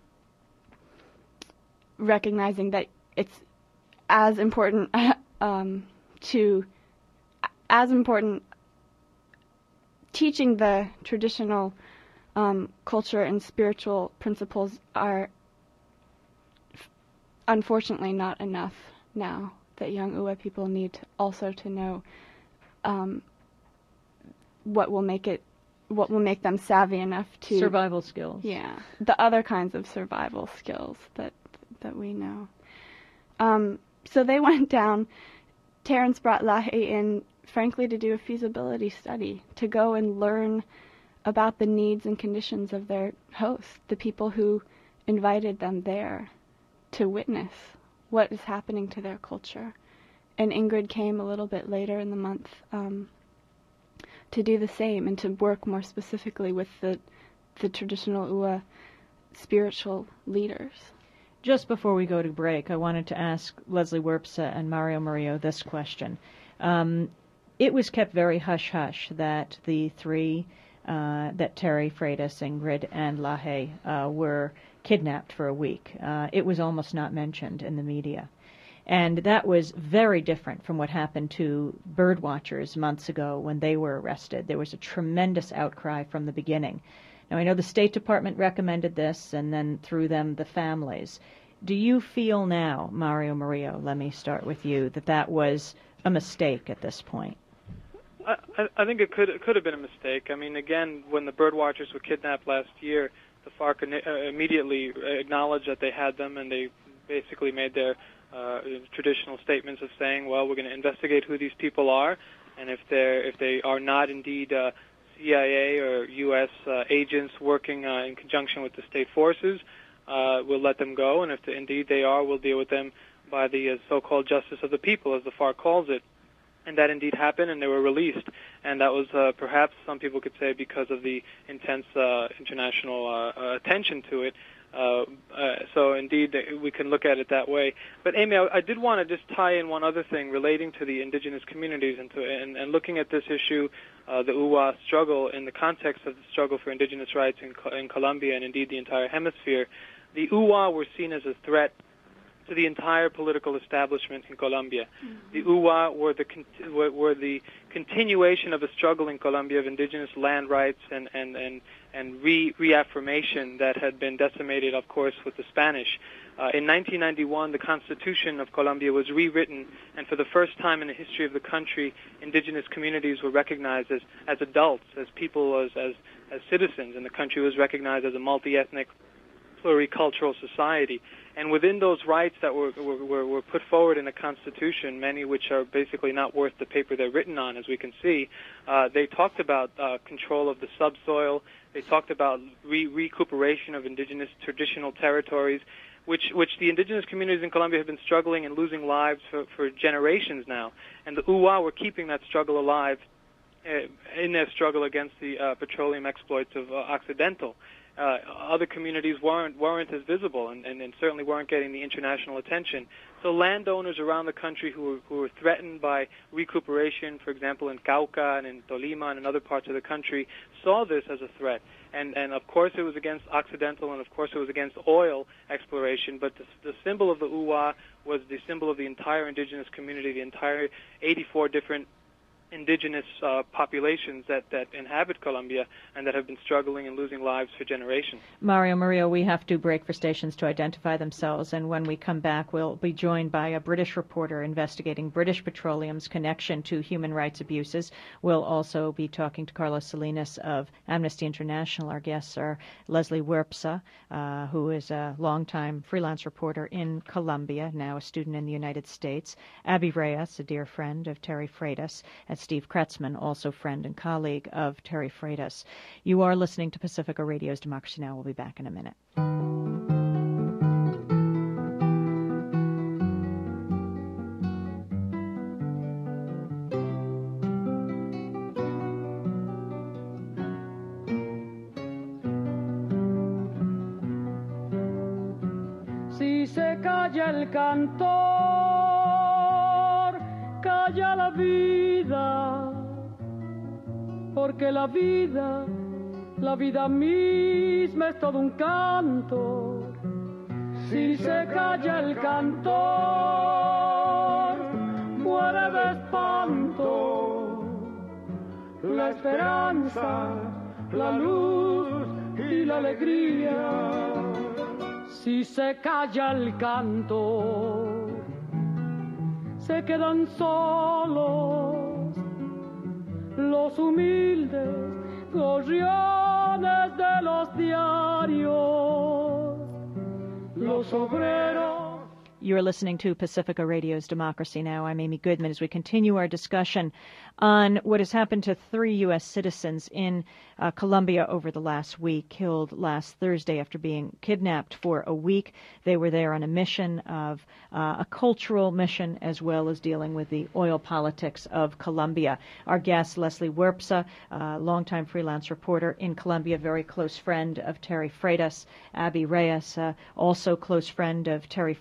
recognizing that it's as important um, to, as important, teaching the traditional um, culture and spiritual principles are f- unfortunately not enough now, that young U A people need also to know um, what will make it, what will make them savvy enough to survival skills. Yeah, the other kinds of survival skills that that we know. Um, so they went down. Terrence brought Lahe in, frankly, to do a feasibility study, to go and learn about the needs and conditions of their hosts, the people who invited them there to witness what is happening to their culture. And Ingrid came a little bit later in the month um, to do the same and to work more specifically with the the traditional U A spiritual leaders. Just before we go to break, I wanted to ask Leslie Werpsa and Mario Murillo this question. Um, it was kept very hush-hush that the three, uh, that Terry Freitas, Ingrid, and Lahe uh, were kidnapped for a week. Uh, it was almost not mentioned in the media. And that was very different from what happened to bird watchers months ago when they were arrested. There was a tremendous outcry from the beginning. Now, I know the State Department recommended this, and then through them, the families. Do you feel now, Mario Murillo, let me start with you, that that was a mistake at this point? I, I think it could it could have been a mistake. I mean, again, when the bird watchers were kidnapped last year, the FARC uh, immediately acknowledged that they had them, and they basically made their uh, traditional statements of saying, well, we're going to investigate who these people are, and if they're if they are not indeed uh, C I A or U S uh, agents working uh, in conjunction with the state forces, uh, we'll let them go, and if the, indeed they are, we'll deal with them by the uh, so-called justice of the people, as the FARC calls it. And that indeed happened, and they were released. And that was uh, perhaps, some people could say, because of the intense uh, international uh, uh, attention to it. Uh, uh, so indeed, we can look at it that way. But Amy, I, I did want to just tie in one other thing relating to the indigenous communities and, to, and, and looking at this issue, uh, the U W A struggle, in the context of the struggle for indigenous rights in, in Colombia and indeed the entire hemisphere. The U W A were seen as a threat to the entire political establishment in Colombia. Mm-hmm. The U W A were the con- were, were the continuation of a struggle in Colombia of indigenous land rights and and and and re- reaffirmation that had been decimated, of course, with the Spanish. Uh, in nineteen ninety-one, the Constitution of Colombia was rewritten, and for the first time in the history of the country, indigenous communities were recognized as as adults, as people, as as as citizens, and the country was recognized as a multi-ethnic, pluricultural society. And within those rights that were, were, were put forward in the Constitution, many which are basically not worth the paper they're written on, as we can see, uh, they talked about uh, control of the subsoil. They talked about re- recuperation of indigenous traditional territories, which, which the indigenous communities in Colombia have been struggling and losing lives for, for generations now. And the U W A were keeping that struggle alive uh, in their struggle against the uh, petroleum exploits of uh, Occidental. Uh, other communities weren't weren't as visible and, and, and certainly weren't getting the international attention. So landowners around the country who were, who were threatened by recuperation, for example, in Cauca and in Tolima and in other parts of the country, saw this as a threat. And, and of course, it was against Occidental, and of course, it was against oil exploration. But the, the symbol of the U W A was the symbol of the entire indigenous community, the entire eighty-four different indigenous uh, populations that, that inhabit Colombia and that have been struggling and losing lives for generations. Mario Murillo, we have to break for stations to identify themselves, and when we come back, we'll be joined by a British reporter investigating British Petroleum's connection to human rights abuses. We'll also be talking to Carlos Salinas of Amnesty International. Our guests are Leslie Werpsa, uh, who is a longtime freelance reporter in Colombia, now a student in the United States, Abby Reyes, a dear friend of Terry Freitas, and Steve Kretzmann, also friend and colleague of Terry Freitas. You are listening to Pacifica Radio's Democracy Now! We'll be back in a minute. Si se calla el cantor, calla la vida, porque la vida, la vida misma es todo un canto. Si se calla el cantor, muere de espanto la esperanza, la luz y la alegría. Si se calla el canto, se quedan solos los humildes gorriones de los diarios, los obreros. You're listening to Pacifica Radio's Democracy Now! I'm Amy Goodman as we continue our discussion on what has happened to three U S citizens in uh, Colombia over the last week, killed last Thursday after being kidnapped for a week. They were there on a mission of uh, a cultural mission as well as dealing with the oil politics of Colombia. Our guest, Leslie Werpsa, uh, longtime freelance reporter in Colombia, very close friend of Terry Freitas. Abby Reyes, uh, also close friend of Terry Freitas.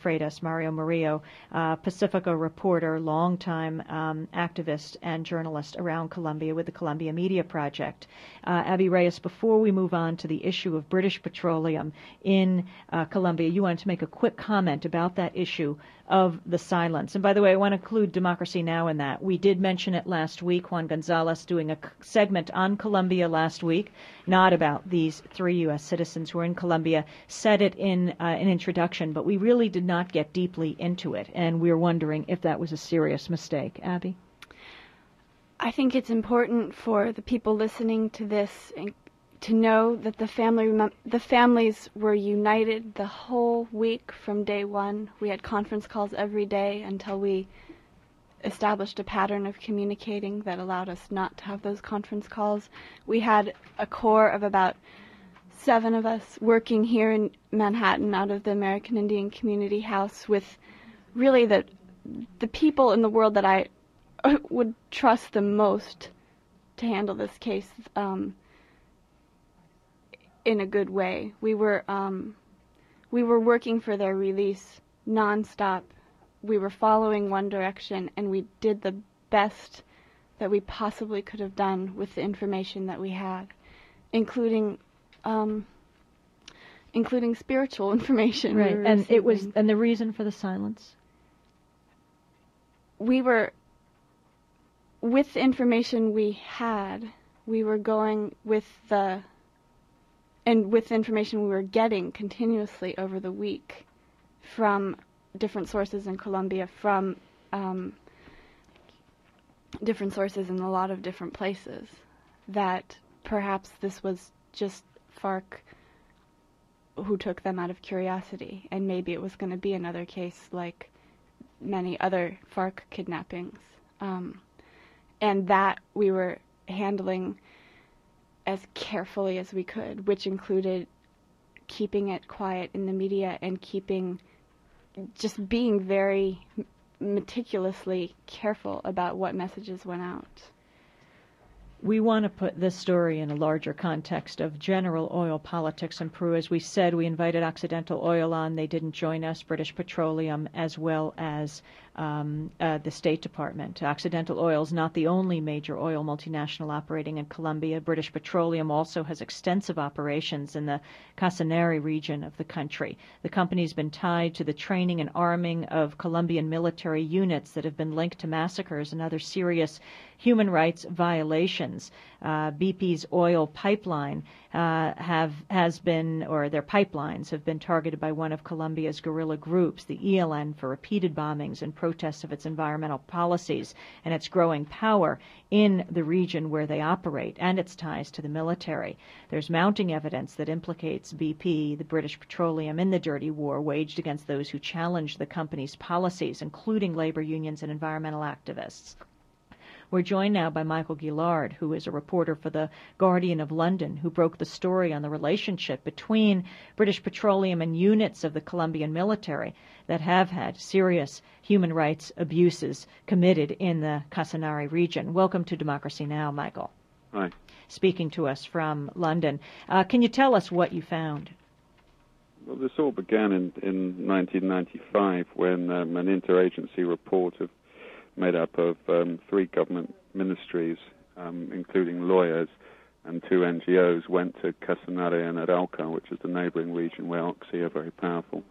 Mario Murillo, uh, Pacifica reporter, longtime um, activist and journalist around Colombia with the Columbia Media Project. Uh, Abby Reyes, before we move on to the issue of British Petroleum in uh, Colombia, you wanted to make a quick comment about that issue of the silence. And by the way, I want to include Democracy Now! In that. We did mention it last week. Juan Gonzalez doing a segment on Colombia last week, not about these three U S citizens who are in Colombia, said it in uh, an introduction, but we really did not get deeply into it. And we're wondering if that was a serious mistake. Abby? I think it's important for the people listening to this to know that the family the families were united the whole week from day one. We had conference calls every day until we established a pattern of communicating that allowed us not to have those conference calls. We had a core of about seven of us working here in Manhattan out of the American Indian Community House with really the the people in the world that I would trust the most to handle this case um, in a good way. We were um, we were working for their release nonstop. We were following one direction, and we did the best that we possibly could have done with the information that we had, including um, including spiritual information. Right, we and it was and the reason for the silence. We were with the information we had. We were going with the and with the information we were getting continuously over the week from different sources in Colombia, from um, different sources in a lot of different places, that perhaps this was just FARC who took them out of curiosity, and maybe it was going to be another case like many other FARC kidnappings. Um, and that we were handling as carefully as we could, which included keeping it quiet in the media and keeping, just being very meticulously careful about what messages went out. We want to put this story in a larger context of general oil politics in Peru. As we said, we invited Occidental Oil on. They didn't join us, British Petroleum, as well as um, uh, the State Department. Occidental Oil is not the only major oil multinational operating in Colombia. British Petroleum also has extensive operations in the Casanare region of the country. The company's been tied to the training and arming of Colombian military units that have been linked to massacres and other serious human rights violations. Uh, B P's oil pipeline uh, have has been, or their pipelines have been targeted by one of Colombia's guerrilla groups, the E L N, for repeated bombings and protests of its environmental policies and its growing power in the region where they operate and its ties to the military. There's mounting evidence that implicates B P, the British Petroleum, in the dirty war waged against those who challenged the company's policies, including labor unions and environmental activists. We're joined now by Michael Gillard, who is a reporter for The Guardian of London, who broke the story on the relationship between British Petroleum and units of the Colombian military that have had serious human rights abuses committed in the Casanare region. Welcome to Democracy Now!, Michael. Hi. Speaking to us from London. Uh, can you tell us what you found? Well, this all began in, in nineteen ninety-five when um, an interagency report of made up of um, three government ministries, um, including lawyers, and two N G Os, went to Casanare and Arauca, which is the neighboring region where Oxy are very powerful,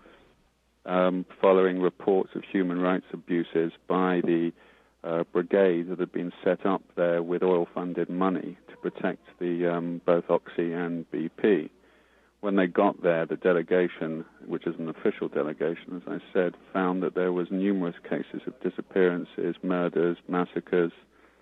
um, following reports of human rights abuses by the uh, brigade that had been set up there with oil-funded money to protect the um, both Oxy and B P. When they got there, the delegation, which is an official delegation, as I said, found that there was numerous cases of disappearances, murders, massacres,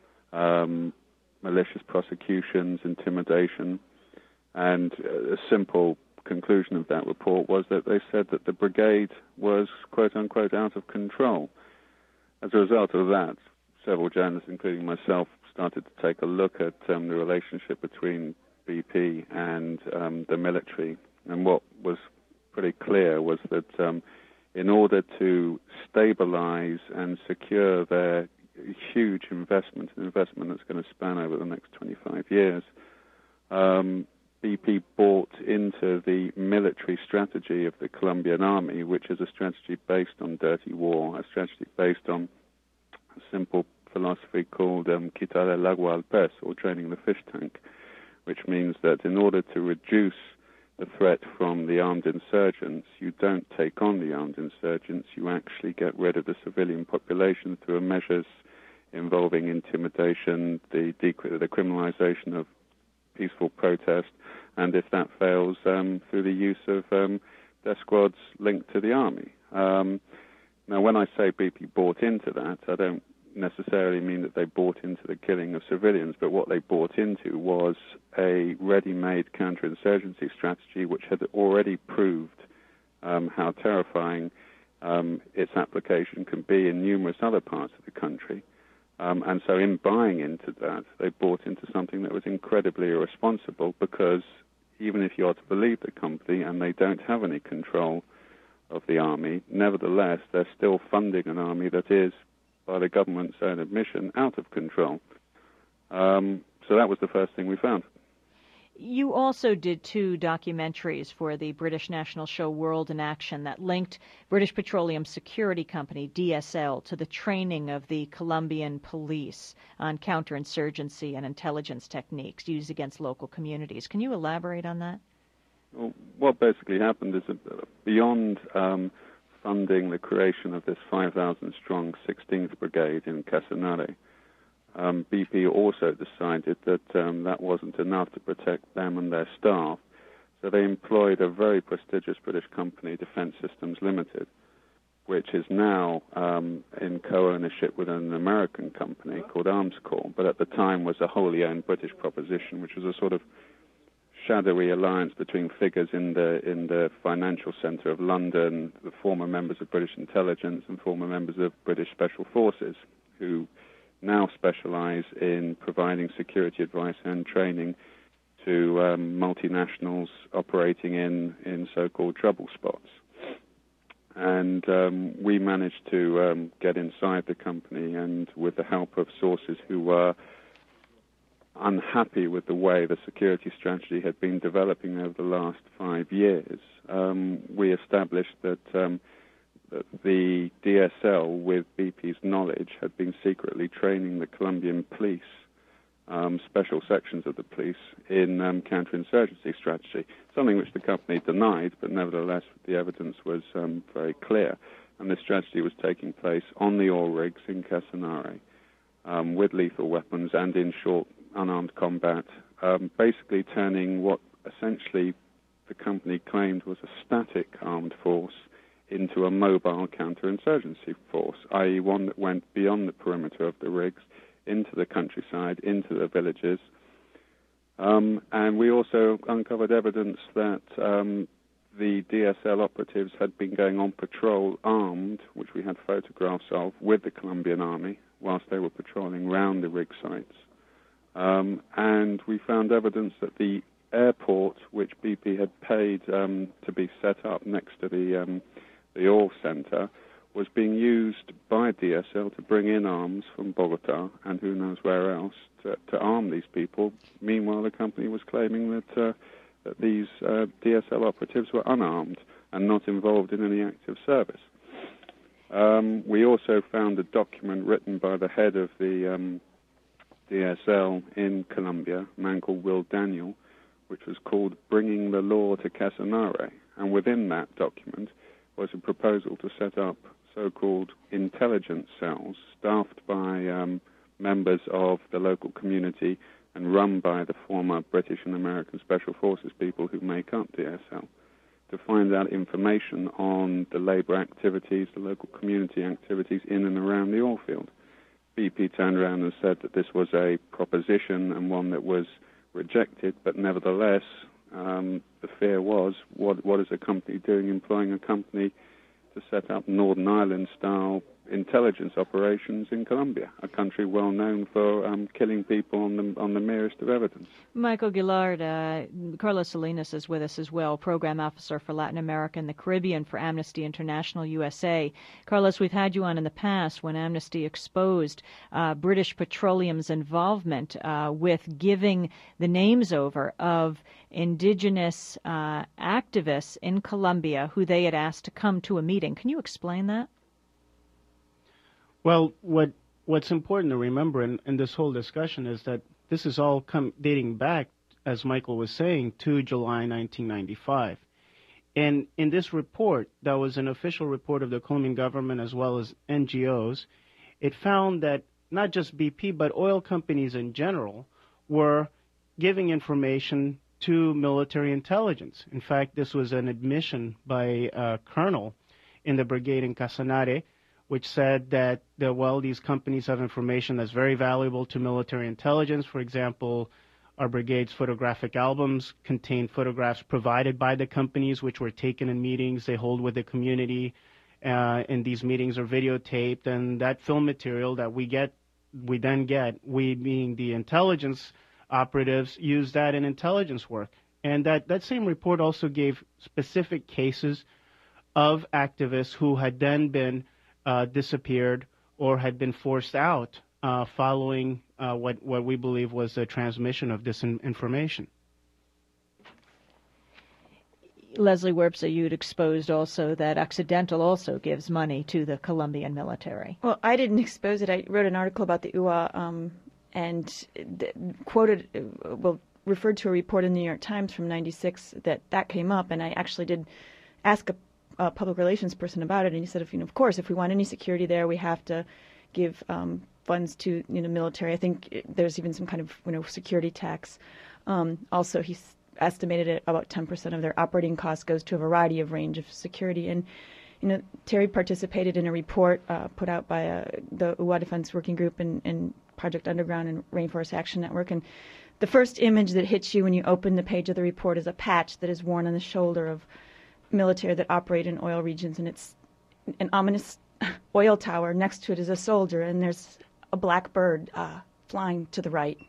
um, malicious prosecutions, intimidation, and a simple conclusion of that report was that they said that the brigade was, quote-unquote, out of control. As a result of that, several journalists, including myself, started to take a look at um, the relationship between B P and um, the military, and what was pretty clear was that um, in order to stabilize and secure their huge investment, an investment that's going to span over the next twenty-five years, um, B P bought into the military strategy of the Colombian army, which is a strategy based on dirty war, a strategy based on a simple philosophy called um, quitar el agua al pez, or draining the fish tank, which means that in order to reduce the threat from the armed insurgents, you don't take on the armed insurgents, you actually get rid of the civilian population through measures involving intimidation, the, dec- the criminalization of peaceful protest, and if that fails, um, through the use of um, death squads linked to the army. Um, now, when I say B P bought into that, I don't necessarily mean that they bought into the killing of civilians, but what they bought into was a ready-made counterinsurgency strategy which had already proved um, how terrifying um, its application can be in numerous other parts of the country. Um, and so in buying into that, they bought into something that was incredibly irresponsible, because even if you are to believe the company and they don't have any control of the army, nevertheless, they're still funding an army that is, by the government's own admission, out of control. Um, so that was the first thing we found. You also did two documentaries for the British national show World in Action that linked British Petroleum Security Company, D S L, to the training of the Colombian police on counterinsurgency and intelligence techniques used against local communities. Can you elaborate on that? Well, what basically happened is that beyond um, funding the creation of this five thousand strong sixteenth Brigade in Casanare, Um, B P also decided that um, that wasn't enough to protect them and their staff, so they employed a very prestigious British company, Defence Systems Limited, which is now um, in co-ownership with an American company called Armscor, but at the time was a wholly owned British proposition, which was a sort of shadowy alliance between figures in the in the financial centre of London, the former members of British intelligence and former members of British Special Forces, who now specialize in providing security advice and training to um, multinationals operating in, in so-called trouble spots. And um, we managed to um, get inside the company, and with the help of sources who were unhappy with the way the security strategy had been developing over the last five years, um, we established that um, that the D S L, with B P's knowledge, had been secretly training the Colombian police, um, special sections of the police, in um, counterinsurgency strategy, something which the company denied, but nevertheless the evidence was um, very clear. And this strategy was taking place on the oil rigs in Casanare, um, with lethal weapons and in short, unarmed combat, um, basically turning what essentially the company claimed was a static armed force into a mobile counterinsurgency force, that is one that went beyond the perimeter of the rigs, into the countryside, into the villages. Um, and we also uncovered evidence that um, the D S L operatives had been going on patrol armed, which we had photographs of, with the Colombian army, whilst they were patrolling round the rig sites. Um, and we found evidence that the airport, which B P had paid um, to be set up next to the um, the oil center, was being used by D S L to bring in arms from Bogota and who knows where else to, to arm these people. Meanwhile, the company was claiming that, uh, that these uh, D S L operatives were unarmed and not involved in any active service. Um, we also found a document written by the head of the um, D S L in Colombia, a man called Will Daniel, which was called Bringing the Law to Casanare. And within that document was a proposal to set up so-called intelligence cells staffed by um, members of the local community and run by the former British and American Special Forces people who make up D S L, to find out information on the labor activities, the local community activities in and around the oil field. B P turned around and said that this was a proposition and one that was rejected, but nevertheless, um, the fear was, what, what is a company doing employing a company to set up Northern Ireland-style intelligence operations in Colombia, a country well known for um, killing people on the on the merest of evidence. Michael Gillard, uh, Carlos Salinas is with us as well, Program Officer for Latin America and the Caribbean for Amnesty International U S A. Carlos, we've had you on in the past when Amnesty exposed uh, British Petroleum's involvement uh, with giving the names over of indigenous uh, activists in Colombia who they had asked to come to a meeting. Can you explain that? Well, what what's important to remember in, in this whole discussion is that this is all come, dating back, as Michael was saying, to July nineteen ninety-five. And in this report, that was an official report of the Colombian government as well as N G Os, it found that not just B P, but oil companies in general were giving information to military intelligence. In fact, this was an admission by a colonel in the brigade in Casanare, which said that, the, well, these companies have information that's very valuable to military intelligence. For example, our brigade's photographic albums contain photographs provided by the companies, which were taken in meetings they hold with the community, uh, and these meetings are videotaped, and that film material that we get, we then get, we being the intelligence operatives, use that in intelligence work. And that, that same report also gave specific cases of activists who had then been Uh, disappeared or had been forced out uh, following uh, what, what we believe was the transmission of this in- information. Leslie Werbsa, you'd exposed also that Occidental also gives money to the Colombian military. Well, I didn't expose it. I wrote an article about the U A um, and th- quoted, uh, well, referred to a report in the New York Times from ninety-six that that came up, and I actually did ask a Uh, public relations person about it, and he said, if you know, of course, if we want any security there, we have to give um, funds to you know military. I think it, there's even some kind of you know security tax. Um, also, he's estimated at about ten percent of their operating costs goes to a variety of range of security. And you know, Terry participated in a report uh, put out by uh, the U A Defense Working Group and, and Project Underground and Rainforest Action Network. And the first image that hits you when you open the page of the report is a patch that is worn on the shoulder of military that operate in oil regions, and it's an ominous oil tower. Next to it is a soldier, and there's a black bird uh, flying to the right.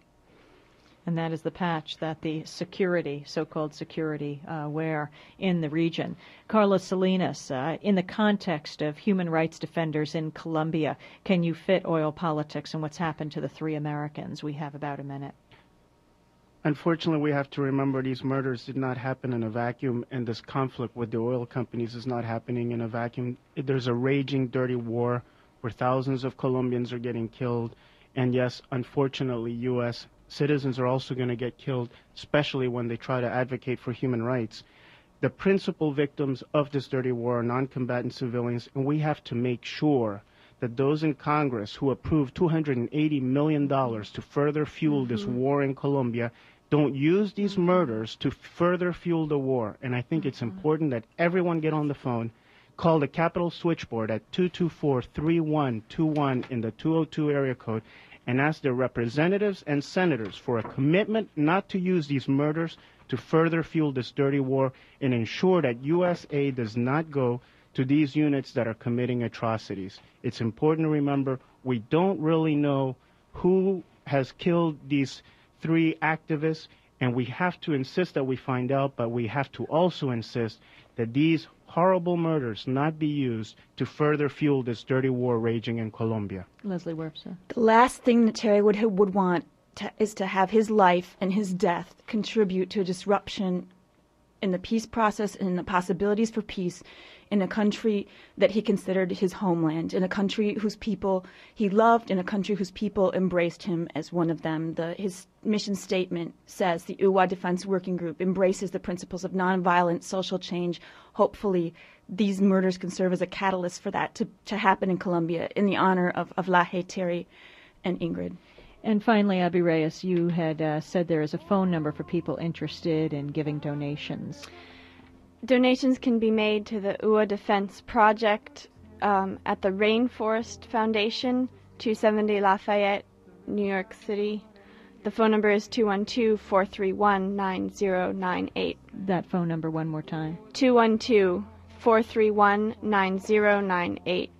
And that is the patch that the security, so-called security, uh, wear in the region. Carlos Salinas, uh, in the context of human rights defenders in Colombia, can you fit oil politics and what's happened to the three Americans? We have about a minute. Unfortunately, we have to remember these murders did not happen in a vacuum, and this conflict with the oil companies is not happening in a vacuum. There's a raging, dirty war where thousands of Colombians are getting killed, and yes, unfortunately, U S citizens are also going to get killed, especially when they try to advocate for human rights. The principal victims of this dirty war are non-combatant civilians, and we have to make sure that those in Congress who approved two hundred eighty million dollars to further fuel mm-hmm. this war in Colombia don't use these murders to further fuel the war. And I think mm-hmm. it's important that everyone get on the phone, call the Capitol switchboard at two two four, three one two one in the two oh two area code and ask their representatives and senators for a commitment not to use these murders to further fuel this dirty war and ensure that U S aid does not go to these units that are committing atrocities. It's important to remember we don't really know who has killed these three activists, and we have to insist that we find out, but we have to also insist that these horrible murders not be used to further fuel this dirty war raging in Colombia. Leslie Werbsa. The last thing that Terry would, would want to, is to have his life and his death contribute to a disruption in the peace process and in the possibilities for peace in a country that he considered his homeland, in a country whose people he loved, in a country whose people embraced him as one of them. The, his mission statement says the U A Defense Working Group embraces the principles of nonviolent social change. Hopefully, these murders can serve as a catalyst for that to, to happen in Colombia in the honor of, of Laje, Terry, and Ingrid. And finally, Abby Reyes, you had uh, said there is a phone number for people interested in giving donations. Donations can be made to the U A Defense Project um, at the Rainforest Foundation, two seventy Lafayette, New York City. The phone number is two one two, four three one, nine zero nine eight. That phone number one more time. two one two, four three one, nine zero nine eight.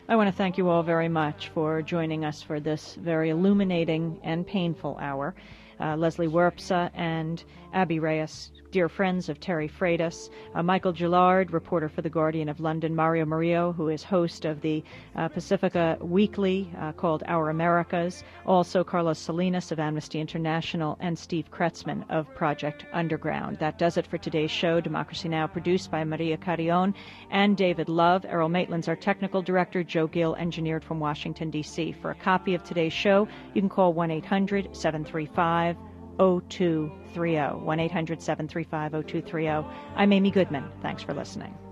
I want to thank you all very much for joining us for this very illuminating and painful hour. Uh, Leslie Werpsa and Abby Reyes, dear friends of Terry Freitas, uh, Michael Gillard, reporter for The Guardian of London, Mario Murillo, who is host of the uh, Pacifica Weekly uh, called Our Americas, also Carlos Salinas of Amnesty International, and Steve Kretzmann of Project Underground. That does it for today's show, Democracy Now!, produced by Maria Carrion and David Love. Errol Maitland's our technical director, Joe Gill engineered from Washington, D C For a copy of today's show, you can call one eight hundred seven three five oh two three oh, one eight hundred seven three five oh two three oh. I'm Amy Goodman. Thanks for listening.